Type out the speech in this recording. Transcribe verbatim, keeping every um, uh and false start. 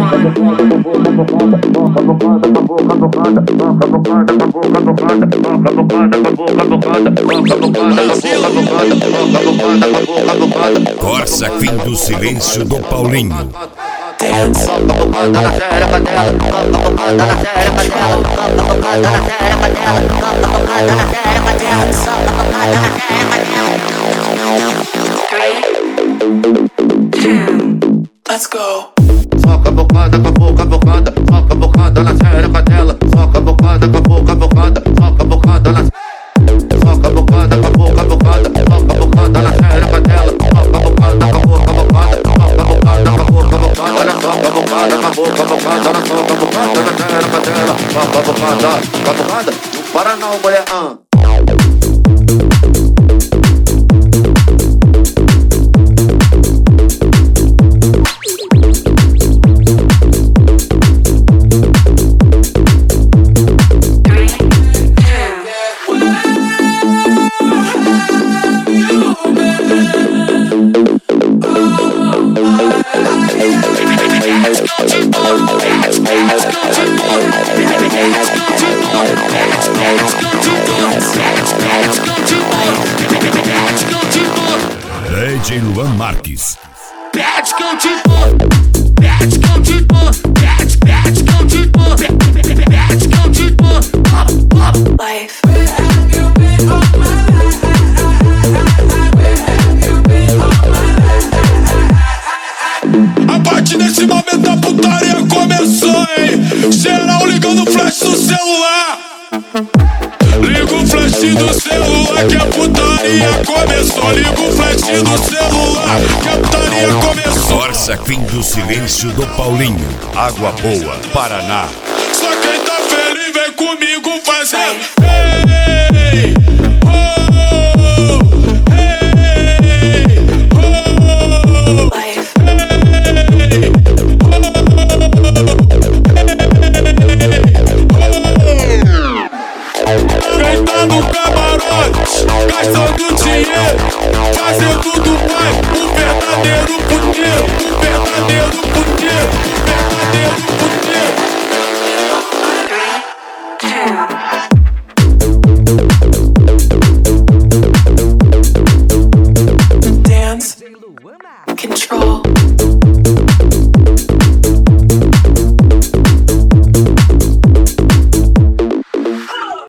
Corsa Queen do Silêncio do Paulinho. Soca a bocada na xereca dela, soca a bocada na xereca dela, soca a bocada na xereca dela, soca a bocada na xereca dela, soca a bocada na xereca dela. Three, two, let's go. Soca a bocada com a boca bocada, soca a bocada na xereca dela, soca a bocada com a boca bocada, soca a bocada na soca a bocada com a boca bocada, soca a bocada na xereca dela, soca a bocada com a boca bocada, soca a bocada com a boca bocada, soca a bocada com a boca bocada, soca a bocada na xereca dela, soca a bocada, soca a bocada, para não mulher, ah. D J Luan Marques. Pede que eu te dou, pede que eu te dou, pede, pede que eu te dou, pede que eu te dou. Life. A partir desse momento a putaria começou, hein? Geral ligando o flash do celular. Liga o flash do celular que a putaria começou. Liga o flash do celular que a putaria começou. Corsa Queen do Silêncio do Paulinho. Água Boa, Paraná. Só quem tá feliz vem comigo fazer. Hey, oh, hey, oh, life. Quem tá no camarote, gastando dinheiro, fazendo do pai um verdadeiro